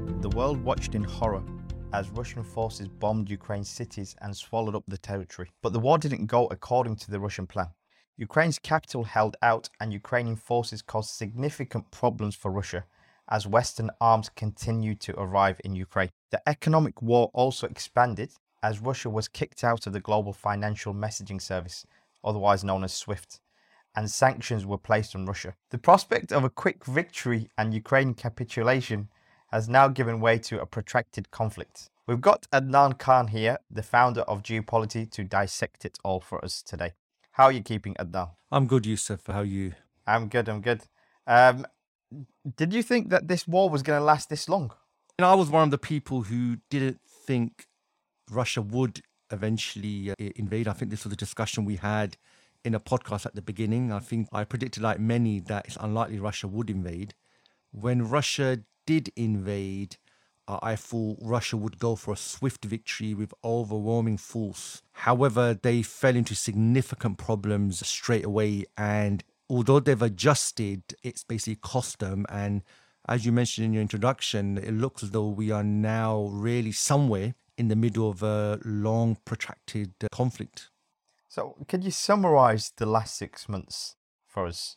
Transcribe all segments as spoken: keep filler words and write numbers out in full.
The world watched in horror as Russian forces bombed Ukraine's cities and swallowed up the territory. But the war didn't go according to the Russian plan. Ukraine's capital held out and Ukrainian forces caused significant problems for Russia as Western arms continued to arrive in Ukraine. The economic war also expanded as Russia was kicked out of the global financial messaging service, otherwise known as SWIFT, and sanctions were placed on Russia. The prospect of a quick victory and Ukrainian capitulation has now given way to a protracted conflict. We've got Adnan Khan here, the founder of Geopolity, to dissect it all for us today. How are you keeping, Adnan? I'm good, Yusuf. How are you? I'm good, I'm good. Um, did you think that this war was going to last this long? And I was one of the people who didn't think Russia would eventually uh, invade. I think this was a discussion we had in a podcast at the beginning. I think I predicted, like many, that it's unlikely Russia would invade. When Russia did invade, uh, I thought Russia would go for a swift victory with overwhelming force. However, they fell into significant problems straight away, and although they've adjusted, it's basically cost them. And as you mentioned in your introduction, it looks as though we are now really somewhere in the middle of a long, protracted uh, conflict. So, could you summarize the last six months for us?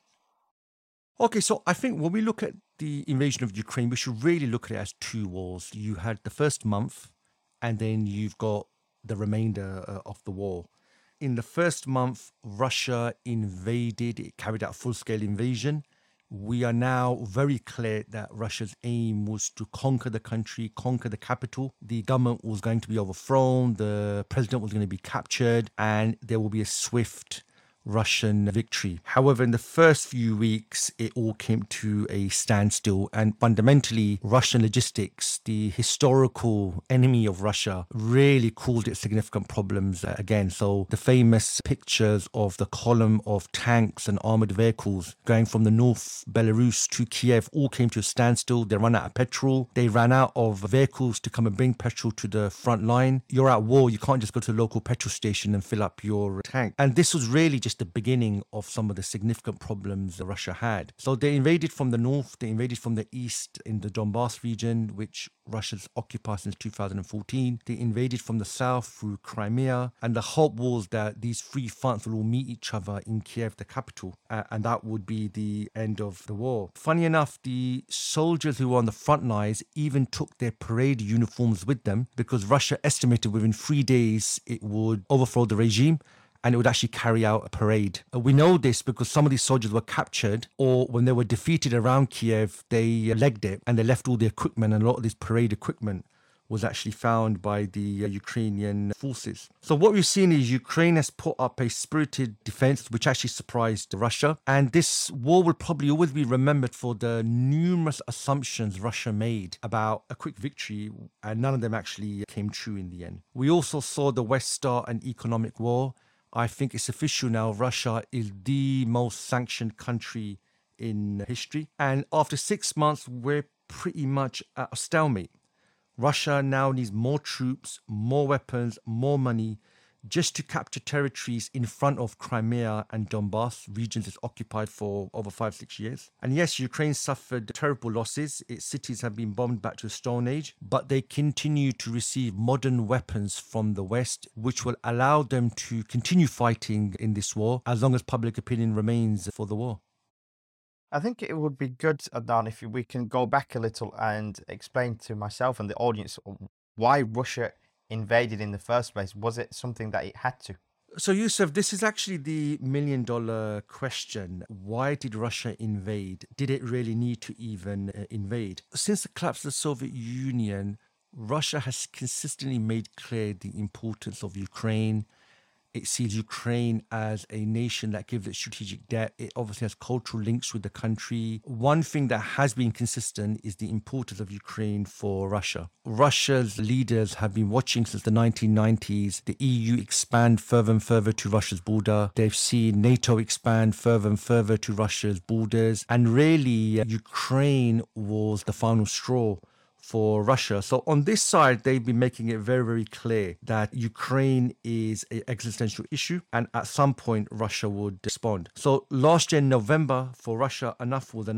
Okay, so I think when we look at the invasion of Ukraine, we should really look at it as two wars. You had the first month, and then you've got the remainder uh, of the war. In the first month, Russia invaded, it carried out a full-scale invasion. We are now very clear that Russia's aim was to conquer the country, conquer the capital. The government was going to be overthrown, the president was going to be captured, and there will be a swift Russian victory. However, in the first few weeks, it all came to a standstill, and fundamentally, Russian logistics, the historical enemy of Russia, really caused it significant problems again. So the famous pictures of the column of tanks and armored vehicles going from the North Belarus to Kiev all came to a standstill. They ran out of petrol. They ran out of vehicles to come and bring petrol to the front line. You're at war. You can't just go to a local petrol station and fill up your tank. And this was really just the beginning of some of the significant problems that Russia had. So they invaded from the north, they invaded from the east in the Donbass region, which Russia's occupied since two thousand fourteen. They invaded from the south through Crimea, and the hope was that these three fronts will all meet each other in Kiev, the capital, uh, and that would be the end of the war. Funny enough, the soldiers who were on the front lines even took their parade uniforms with them because Russia estimated within three days it would overthrow the regime and it would actually carry out a parade. We know this because some of these soldiers were captured, or when they were defeated around Kiev, they legged it and they left all the equipment, and a lot of this parade equipment was actually found by the Ukrainian forces. So what we've seen is Ukraine has put up a spirited defense, which actually surprised Russia. And this war will probably always be remembered for the numerous assumptions Russia made about a quick victory, and none of them actually came true in the end. We also saw the West start an economic war. I think it's official now, Russia is the most sanctioned country in history. And after six months, we're pretty much at a stalemate. Russia now needs more troops, more weapons, more money, just to capture territories in front of Crimea and Donbass, regions it's occupied for over five, six years. And yes, Ukraine suffered terrible losses. Its cities have been bombed back to the Stone Age, but they continue to receive modern weapons from the West, which will allow them to continue fighting in this war as long as public opinion remains for the war. I think it would be good, Adnan, if we can go back a little and explain to myself and the audience why Russia invaded in the first place. Was it something that it had to? So, Yusuf, this is actually the million dollar question. Why did Russia invade? Did it really need to even uh, invade? Since the collapse of the Soviet Union, Russia has consistently made clear the importance of Ukraine. It sees Ukraine as a nation that gives it strategic debt. It obviously has cultural links with the country. One thing that has been consistent is the importance of Ukraine for Russia. Russia's leaders have been watching since the nineteen nineties the E U expand further and further to Russia's border. They've seen NATO expand further and further to Russia's borders. And really, uh, Ukraine was the final straw for Russia. So on this side, they've been making it very, very clear that Ukraine is an existential issue, and at some point, Russia would respond. So last year in November, for Russia, enough was enough.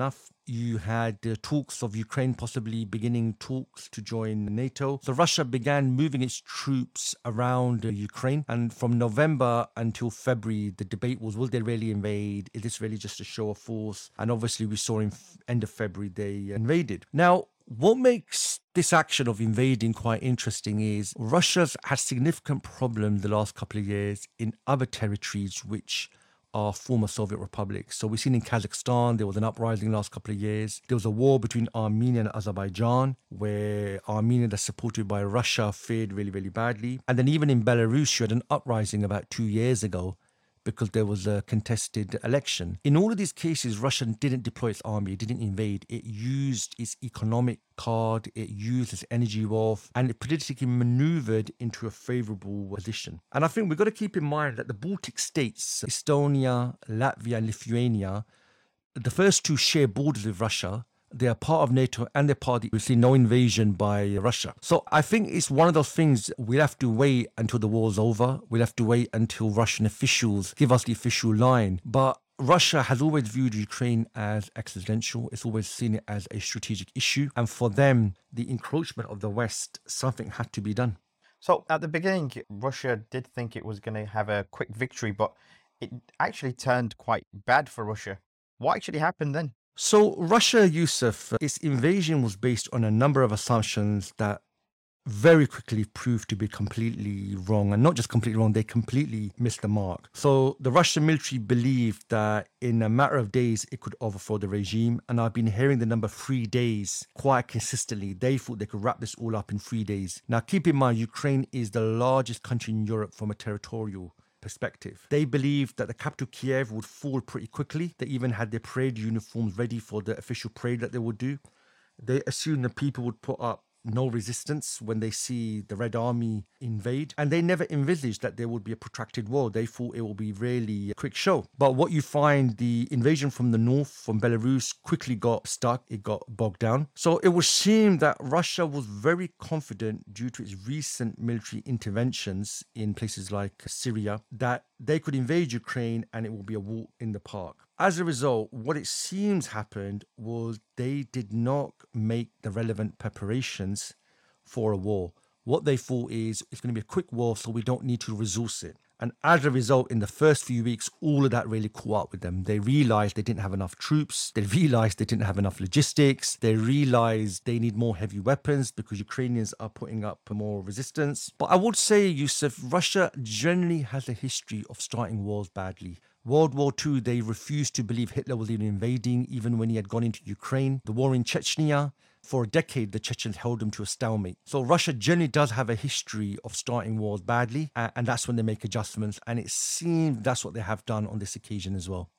You had uh, talks of Ukraine possibly beginning talks to join NATO. So Russia began moving its troops around uh, Ukraine. And from November until February, the debate was, will they really invade? Is this really just a show of force? And obviously we saw in f- end of February, they invaded. Now, what makes this action of invading quite interesting is Russia's had significant problems the last couple of years in other territories which are former Soviet republics. So we've seen in Kazakhstan, there was an uprising last couple of years. There was a war between Armenia and Azerbaijan, where Armenia, that's supported by Russia, fared really, really badly. And then even in Belarus, you had an uprising about two years ago because there was a contested election. In all of these cases, Russia didn't deploy its army, it didn't invade. It used its economic card, it used its energy wealth, and it politically maneuvered into a favorable position. And I think we've got to keep in mind that the Baltic states, Estonia, Latvia, and Lithuania, the first two share borders with Russia. They are part of NATO and they're part of, we see no invasion by Russia. So I think it's one of those things we'll have to wait until the war's over. We'll have to wait until Russian officials give us the official line. But Russia has always viewed Ukraine as existential. It's always seen it as a strategic issue. And for them, the encroachment of the West, something had to be done. So at the beginning, Russia did think it was going to have a quick victory, but it actually turned quite bad for Russia. What actually happened then? So Russia, Yusuf, its invasion was based on a number of assumptions that very quickly proved to be completely wrong. And not just completely wrong, they completely missed the mark. So the Russian military believed that in a matter of days, it could overthrow the regime. And I've been hearing the number three days quite consistently. They thought they could wrap this all up in three days. Now, keep in mind, Ukraine is the largest country in Europe from a territorial perspective. They believed that the capital Kiev would fall pretty quickly. They even had their parade uniforms ready for the official parade that they would do. They assumed that people would put up no resistance when they see the Red Army invade. And they never envisaged that there would be a protracted war. They thought it will be really a quick show. But what you find, the invasion from the north, from Belarus, quickly got stuck. It got bogged down. So it would seem that Russia was very confident, due to its recent military interventions in places like Syria, that they could invade Ukraine and it will be a walk in the park. As a result, what it seems happened was they did not make the relevant preparations for a war. What they thought is it's going to be a quick war, so we don't need to resource it. And as a result, in the first few weeks, all of that really caught up with them. They realized they didn't have enough troops. They realized they didn't have enough logistics. They realized they need more heavy weapons because Ukrainians are putting up more resistance. But I would say, Yusuf, Russia generally has a history of starting wars badly. World War Two, they refused to believe Hitler was even invading, even when he had gone into Ukraine. The war in Chechnya, for a decade, the Chechens held them to a stalemate. So Russia generally does have a history of starting wars badly, and that's when they make adjustments. And it seems that's what they have done on this occasion as well.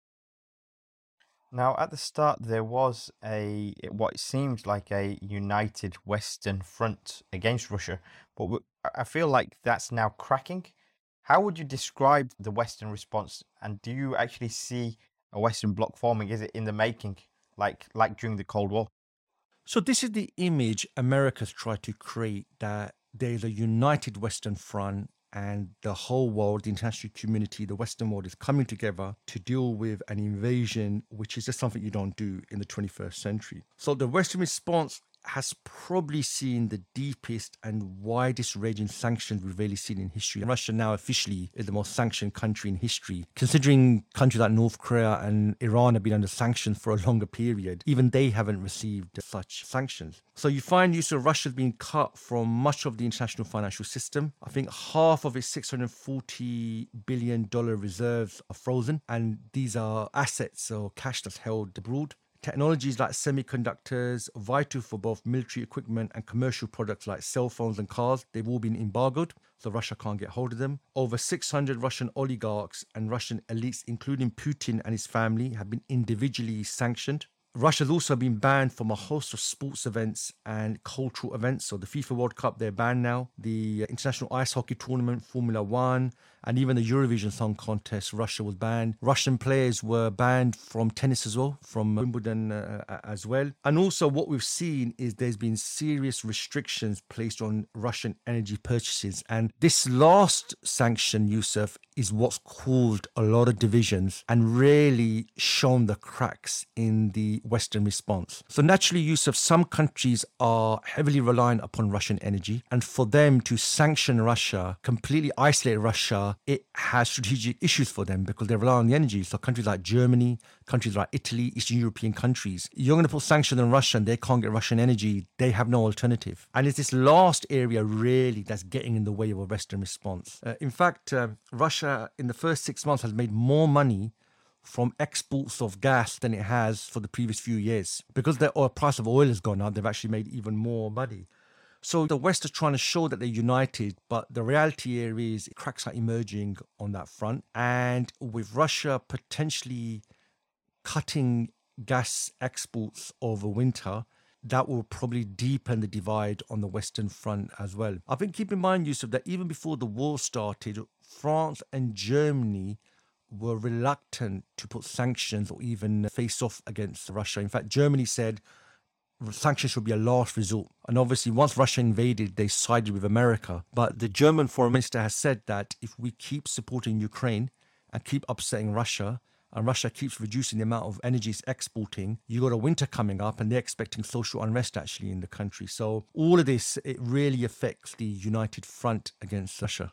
Now, at the start, there was a what seemed like a united Western front against Russia, but w- I feel like that's now cracking. How would you describe the Western response, and do you actually see a Western bloc forming? Is it in the making, like like during the Cold War? So this is the image America's tried to create, that there's a united Western front and the whole world, the international community, the Western world is coming together to deal with an invasion, which is just something you don't do in the twenty-first century. So the Western response has probably seen the deepest and widest ranging sanctions we've really seen in history. Russia now officially is the most sanctioned country in history. Considering countries like North Korea and Iran have been under sanctions for a longer period, even they haven't received such sanctions. So you find use of Russia's been cut from much of the international financial system. I think half of its six hundred forty billion dollars reserves are frozen, and these are assets or cash that's held abroad. Technologies like semiconductors, vital for both military equipment and commercial products like cell phones and cars, they've all been embargoed, so Russia can't get hold of them. Over six hundred Russian oligarchs and Russian elites, including Putin and his family, have been individually sanctioned. Russia's also been banned from a host of sports events and cultural events. So the FIFA World Cup, they're banned now. The International Ice Hockey Tournament, Formula One, and even the Eurovision Song Contest, Russia was banned. Russian players were banned from tennis as well, from Wimbledon uh, as well. And also what we've seen is there's been serious restrictions placed on Russian energy purchases. And this last sanction, Yusuf, is what's caused a lot of divisions and really shown the cracks in the Western response. So naturally, Yusuf, some countries are heavily reliant upon Russian energy. And for them to sanction Russia, completely isolate Russia, it has strategic issues for them because they rely on the energy. So countries like Germany, countries like Italy, Eastern European countries, you're going to put sanctions on Russia and they can't get Russian energy. They have no alternative. And it's this last area really that's getting in the way of a Western response. Uh, in fact, uh, Russia in the first six months has made more money from exports of gas than it has for the previous few years. Because the oil, price of oil has gone up, they've actually made even more money. So the West is trying to show that they're united, but the reality here is cracks are emerging on that front. And with Russia potentially cutting gas exports over winter, that will probably deepen the divide on the Western front as well. I think keep in mind, Yusuf, that even before the war started, France and Germany were reluctant to put sanctions or even face off against Russia. In fact, Germany said sanctions should be a last resort. And obviously, once Russia invaded, they sided with America. But the German foreign minister has said that if we keep supporting Ukraine and keep upsetting Russia, and Russia keeps reducing the amount of energy it's exporting, you got a winter coming up and they're expecting social unrest actually in the country. So all of this, it really affects the united front against Russia.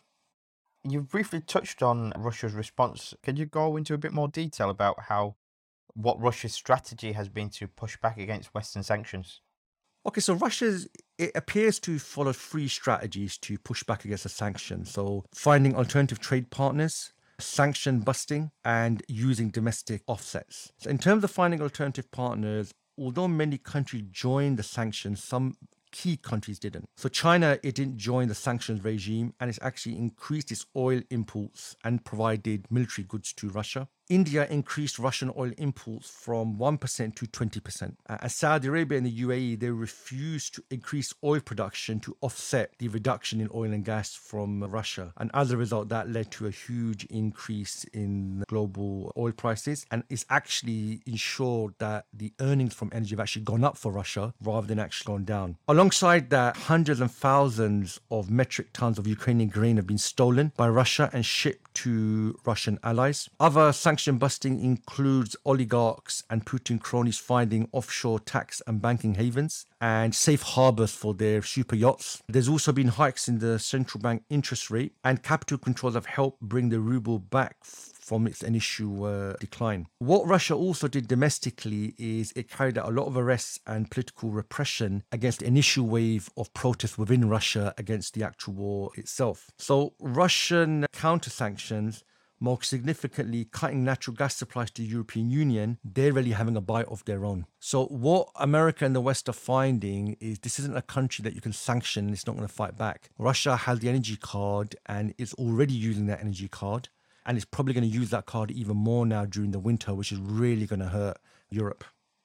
You briefly touched on Russia's response. Can you go into a bit more detail about how what Russia's strategy has been to push back against Western sanctions? Okay, so Russia's, it appears to follow three strategies to push back against the sanctions. So finding alternative trade partners, sanction busting, and using domestic offsets. So in terms of finding alternative partners, although many countries joined the sanctions, some key countries didn't. So China, it didn't join the sanctions regime and it's actually increased its oil imports and provided military goods to Russia. India increased Russian oil imports from one percent to twenty percent. Uh, and Saudi Arabia and the U A E, they refused to increase oil production to offset the reduction in oil and gas from Russia. And as a result, that led to a huge increase in global oil prices. And it's actually ensured that the earnings from energy have actually gone up for Russia rather than actually gone down. Alongside that, hundreds and thousands of metric tons of Ukrainian grain have been stolen by Russia and shipped to Russian allies. Other sanctions busting includes oligarchs and Putin cronies finding offshore tax and banking havens and safe harbors for their super yachts. There's also been hikes in the central bank interest rate, and capital controls have helped bring the ruble back from its initial uh, decline. What Russia also did domestically is it carried out a lot of arrests and political repression against the initial wave of protests within Russia against the actual war itself. So Russian counter-sanctions, more significantly cutting natural gas supplies to the European Union, they're really having a bite of their own. So what America and the West are finding is this isn't a country that you can sanction and it's not going to fight back. Russia has the energy card and it's already using that energy card. And it's probably going to use that card even more now during the winter, which is really going to hurt Europe.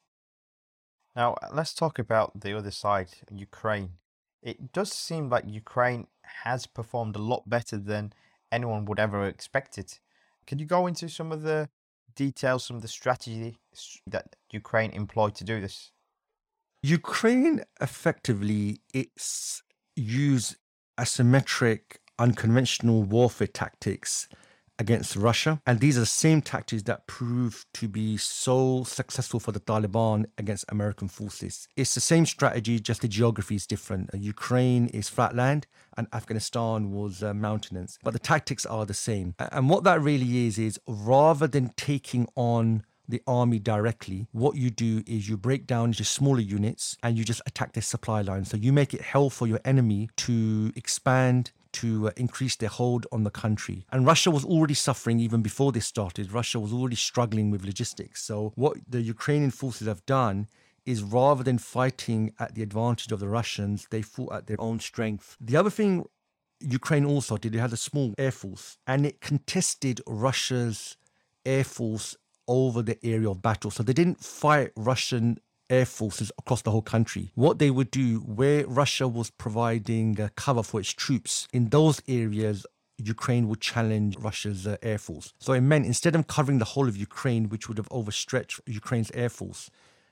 Now, let's talk about the other side, Ukraine. It does seem like Ukraine has performed a lot better than anyone would ever expect it. Can you go into some of the details, some of the strategy that Ukraine employed to do this? Ukraine effectively, it's used asymmetric, unconventional warfare tactics against Russia. And these are the same tactics that proved to be so successful for the Taliban against American forces. It's the same strategy, just the geography is different. Uh, Ukraine is flat land and Afghanistan was uh, mountainous. But the tactics are the same. And what that really is, is rather than taking on the army directly, what you do is you break down into smaller units and you just attack their supply line. So you make it hell for your enemy to expand, to uh, increase their hold on the country. And Russia was already suffering even before this started. Russia was already struggling with logistics. So what the Ukrainian forces have done is rather than fighting at the advantage of the Russians, they fought at their own strength. The other thing Ukraine also did, it had a small air force and it contested Russia's air force over the area of battle. So they didn't fight Russian air forces across the whole country. What they would do, where Russia was providing uh, cover for its troops, in those areas, Ukraine would challenge Russia's uh, air force. So it meant instead of covering the whole of Ukraine, which would have overstretched Ukraine's air force,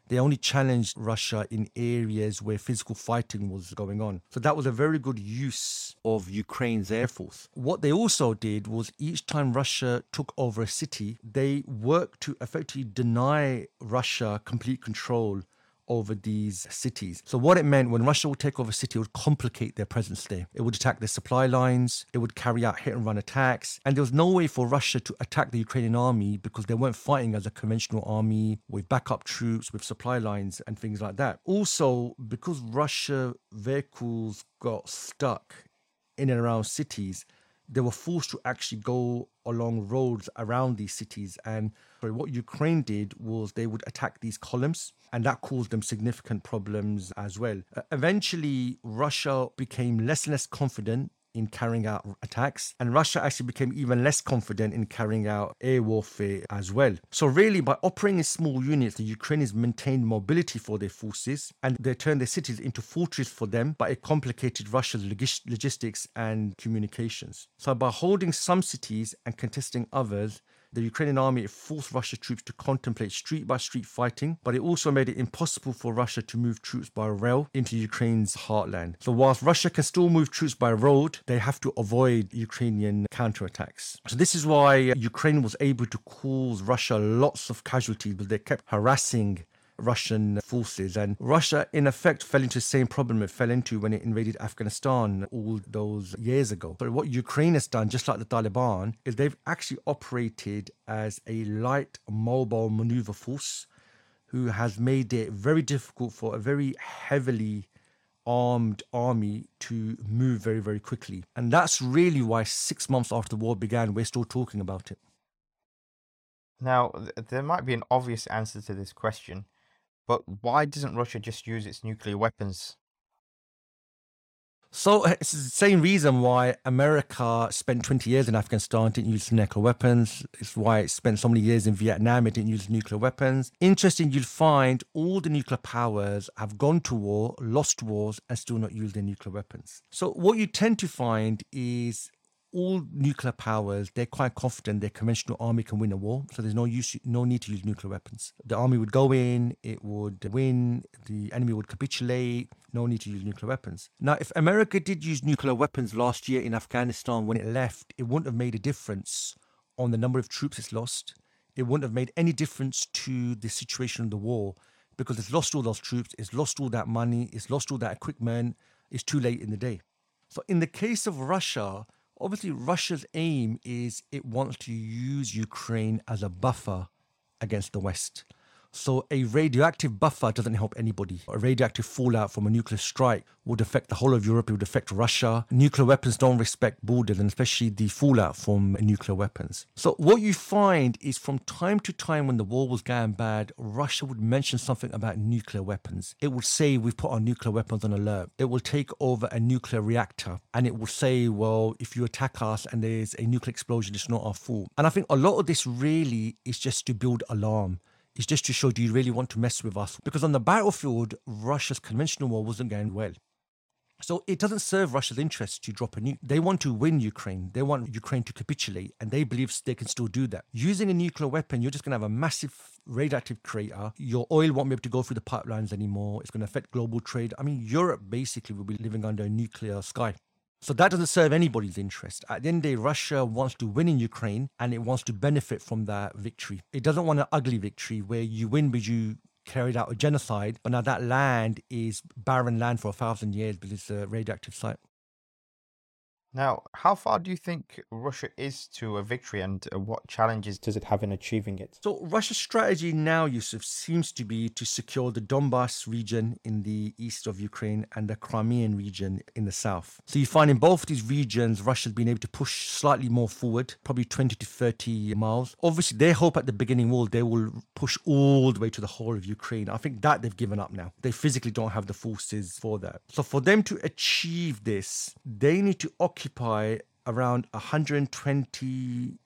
They only challenged Russia in areas where physical fighting was going on. So that was a very good use of Ukraine's air force. What they also did was each time Russia took over a city, they worked to effectively deny Russia complete control over these cities. So what it meant, when Russia would take over a city, it would complicate their presence there. It would attack their supply lines, it would carry out hit and run attacks, and there was no way for Russia to attack the Ukrainian army because they weren't fighting as a conventional army with backup troops, with supply lines and things like that. Also, because Russia vehicles got stuck in and around cities, they were forced to actually go along roads around these cities. And sorry, what Ukraine did was they would attack these columns, and that caused them significant problems as well. Uh, eventually, Russia became less and less confident in carrying out attacks, and Russia actually became even less confident in carrying out air warfare as well. So really, by operating in small units, the Ukrainians maintained mobility for their forces, and they turned their cities into fortresses for them, but it complicated Russia's logis- logistics and communications. So by holding some cities and contesting others, the Ukrainian army forced Russian troops to contemplate street-by-street fighting, but it also made it impossible for Russia to move troops by rail into Ukraine's heartland. So whilst Russia can still move troops by road, they have to avoid Ukrainian counterattacks. So this is why Ukraine was able to cause Russia lots of casualties, but they kept harassing Russian forces, and Russia in effect fell into the same problem it fell into when it invaded Afghanistan all those years ago. But what Ukraine has done, just like the Taliban, is they've actually operated as a light mobile maneuver force who has made it very difficult for a very heavily armed army to move very, very quickly. And that's really why six months after the war began, we're still talking about it. Now, th- there might be an obvious answer to this question, but why doesn't Russia just use its nuclear weapons? So it's the same reason why America spent twenty years in Afghanistan, didn't use nuclear weapons. It's why it spent so many years in Vietnam, it didn't use nuclear weapons. Interesting, you'll find all the nuclear powers have gone to war, lost wars, and still not used their nuclear weapons. So what you tend to find is all nuclear powers, they're quite confident their conventional army can win a war, so there's no use, no need to use nuclear weapons. The army would go in, it would win, the enemy would capitulate, no need to use nuclear weapons. Now, if America did use nuclear weapons last year in Afghanistan when it left, it wouldn't have made a difference on the number of troops it's lost. It wouldn't have made any difference to the situation of the war because it's lost all those troops, it's lost all that money, it's lost all that equipment, it's too late in the day. So in the case of Russia, obviously, Russia's aim is it wants to use Ukraine as a buffer against the West. So a radioactive buffer doesn't help anybody. A radioactive fallout from a nuclear strike would affect the whole of Europe. It would affect Russia. Nuclear weapons don't respect borders, and especially the fallout from nuclear weapons. So what you find is from time to time when the war was going bad, Russia would mention something about nuclear weapons. It would say, we've put our nuclear weapons on alert. It will take over a nuclear reactor, and it will say, well, if you attack us and there's a nuclear explosion, it's not our fault. And I think a lot of this really is just to build alarm. It's just to show, do you really want to mess with us? Because on the battlefield, Russia's conventional war wasn't going well. So it doesn't serve Russia's interest to drop a nuke. They want to win Ukraine. They want Ukraine to capitulate, and they believe they can still do that. Using a nuclear weapon, you're just going to have a massive radioactive crater. Your oil won't be able to go through the pipelines anymore. It's going to affect global trade. I mean, Europe basically will be living under a nuclear sky. So that doesn't serve anybody's interest. At the end of the day, Russia wants to win in Ukraine, and it wants to benefit from that victory. It doesn't want an ugly victory where you win because you carried out a genocide, but now that land is barren land for a thousand years because it's a radioactive site. Now, how far do you think Russia is to a victory, and uh, what challenges does it have in achieving it? So Russia's strategy now, Yusuf, seems to be to secure the Donbass region in the east of Ukraine and the Crimean region in the south. So you find in both these regions, Russia's been able to push slightly more forward, probably twenty to thirty miles. Obviously, they hope at the beginning war, they will push all the way to the whole of Ukraine. I think that they've given up now. They physically don't have the forces for that. So for them to achieve this, they need to occupy occupy around one hundred twenty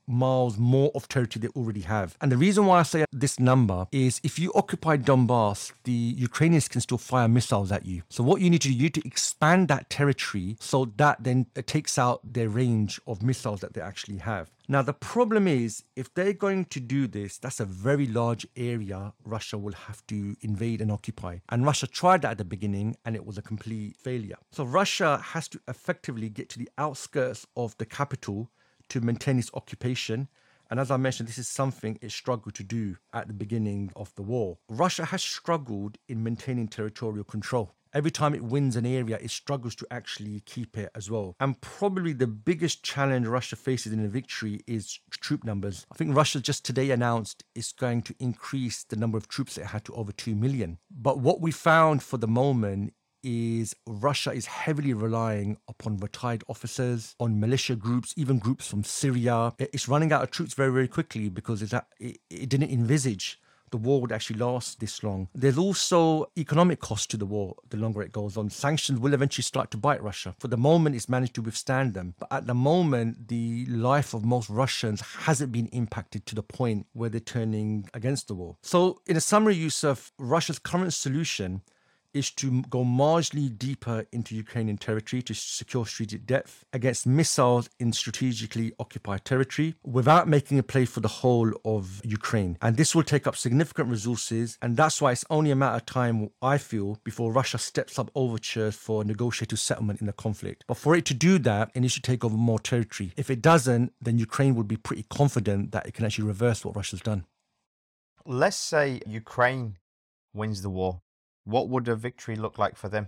miles more of territory they already have. And the reason why I say this number is if you occupy Donbass, the Ukrainians can still fire missiles at you. So what you need to do, you need to expand that territory so that then it takes out their range of missiles that they actually have. Now, the problem is, if they're going to do this, that's a very large area Russia will have to invade and occupy. And Russia tried that at the beginning, and it was a complete failure. So Russia has to effectively get to the outskirts of the capital to maintain its occupation. And as I mentioned, this is something it struggled to do at the beginning of the war. Russia has struggled in maintaining territorial control. Every time it wins an area, it struggles to actually keep it as well. And probably the biggest challenge Russia faces in a victory is troop numbers. I think Russia just today announced it's going to increase the number of troops it had to over two million. But what we found for the moment is Russia is heavily relying upon retired officers, on militia groups, even groups from Syria. It's running out of troops very, very quickly because it's, it, it didn't envisage the war would actually last this long. There's also economic cost to the war the longer it goes on. Sanctions will eventually start to bite Russia. For the moment, it's managed to withstand them. But at the moment, the life of most Russians hasn't been impacted to the point where they're turning against the war. So in a summary, Yusuf, Russia's current solution is to go marginally deeper into Ukrainian territory to secure strategic depth against missiles in strategically occupied territory without making a play for the whole of Ukraine. And this will take up significant resources, and that's why it's only a matter of time, I feel, before Russia steps up overtures for negotiated settlement in the conflict. But for it to do that, it needs to take over more territory. If it doesn't, then Ukraine will be pretty confident that it can actually reverse what Russia's done. Let's say Ukraine wins the war. What would a victory look like for them?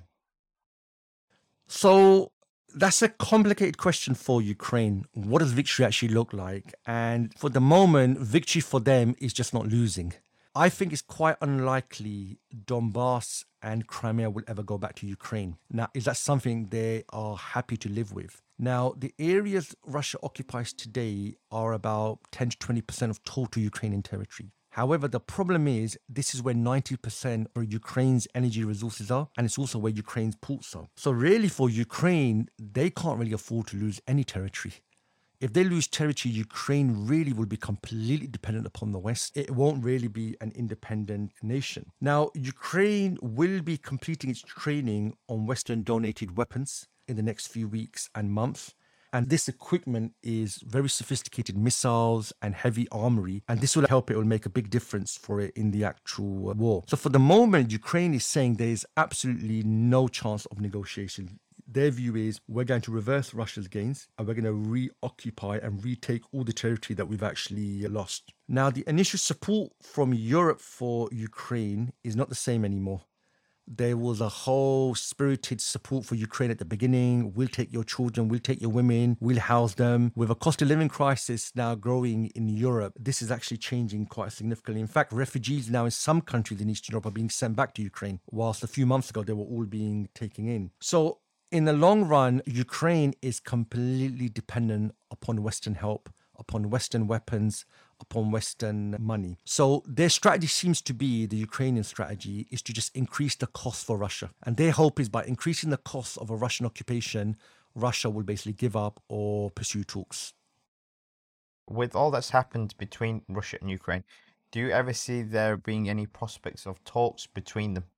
So that's a complicated question for Ukraine. What does victory actually look like? And for the moment, victory for them is just not losing. I think it's quite unlikely Donbass and Crimea will ever go back to Ukraine. Now, is that something they are happy to live with? Now, the areas Russia occupies today are about ten to twenty percent of total Ukrainian territory. However, the problem is this is where ninety percent of Ukraine's energy resources are, and it's also where Ukraine's ports are. So really for Ukraine, they can't really afford to lose any territory. If they lose territory, Ukraine really will be completely dependent upon the West. It won't really be an independent nation. Now, Ukraine will be completing its training on Western donated weapons in the next few weeks and months. And this equipment is very sophisticated missiles and heavy armory. And this will help it, it will make a big difference for it in the actual war. So for the moment, Ukraine is saying there is absolutely no chance of negotiation. Their view is we're going to reverse Russia's gains and we're going to reoccupy and retake all the territory that we've actually lost. Now, the initial support from Europe for Ukraine is not the same anymore. There was a whole spirited support for Ukraine at the beginning. We'll take your children, we'll take your women, we'll house them. With a cost of living crisis now growing in Europe, this is actually changing quite significantly. In fact, refugees now in some countries in Eastern Europe are being sent back to Ukraine, whilst a few months ago they were all being taken in. So in the long run, Ukraine is completely dependent upon Western help, upon Western weapons, upon Western money. So their strategy seems to be, the Ukrainian strategy, is to just increase the cost for Russia. And their hope is by increasing the cost of a Russian occupation, Russia will basically give up or pursue talks. With all that's happened between Russia and Ukraine, do you ever see there being any prospects of talks between them?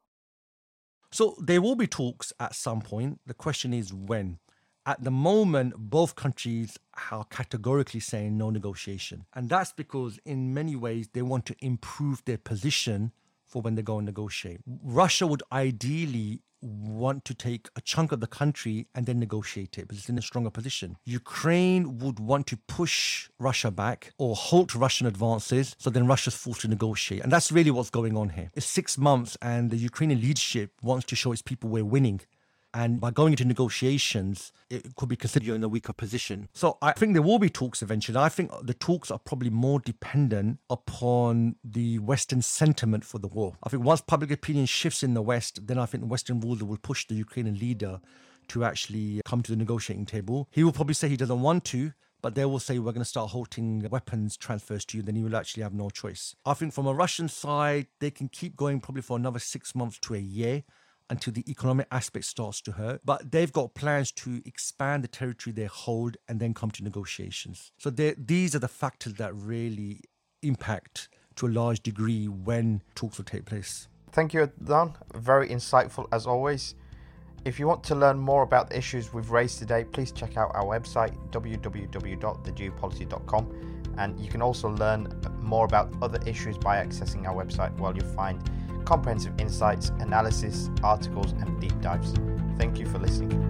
So there will be talks at some point. The question is when. At the moment, both countries are categorically saying no negotiation. And that's because in many ways, they want to improve their position for when they go and negotiate. Russia would ideally want to take a chunk of the country and then negotiate it, because it's in a stronger position. Ukraine would want to push Russia back or halt Russian advances, so then Russia's forced to negotiate. And that's really what's going on here. It's six months and the Ukrainian leadership wants to show its people we're winning. And by going into negotiations, it could be considered you're in a weaker position. So I think there will be talks eventually. I think the talks are probably more dependent upon the Western sentiment for the war. I think once public opinion shifts in the West, then I think the Western ruler will push the Ukrainian leader to actually come to the negotiating table. He will probably say he doesn't want to, but they will say we're going to start halting weapons transfers to you, then you will actually have no choice. I think from a Russian side, they can keep going probably for another six months to a year until the economic aspect starts to hurt. But they've got plans to expand the territory they hold and then come to negotiations. So these are the factors that really impact to a large degree when talks will take place. Thank you, Adnan. Very insightful as always. If you want to learn more about the issues we've raised today, please check out our website, w w w dot the geopolicy dot com, and you can also learn more about other issues by accessing our website, where you'll find comprehensive insights, analysis, articles, and deep dives. Thank you for listening.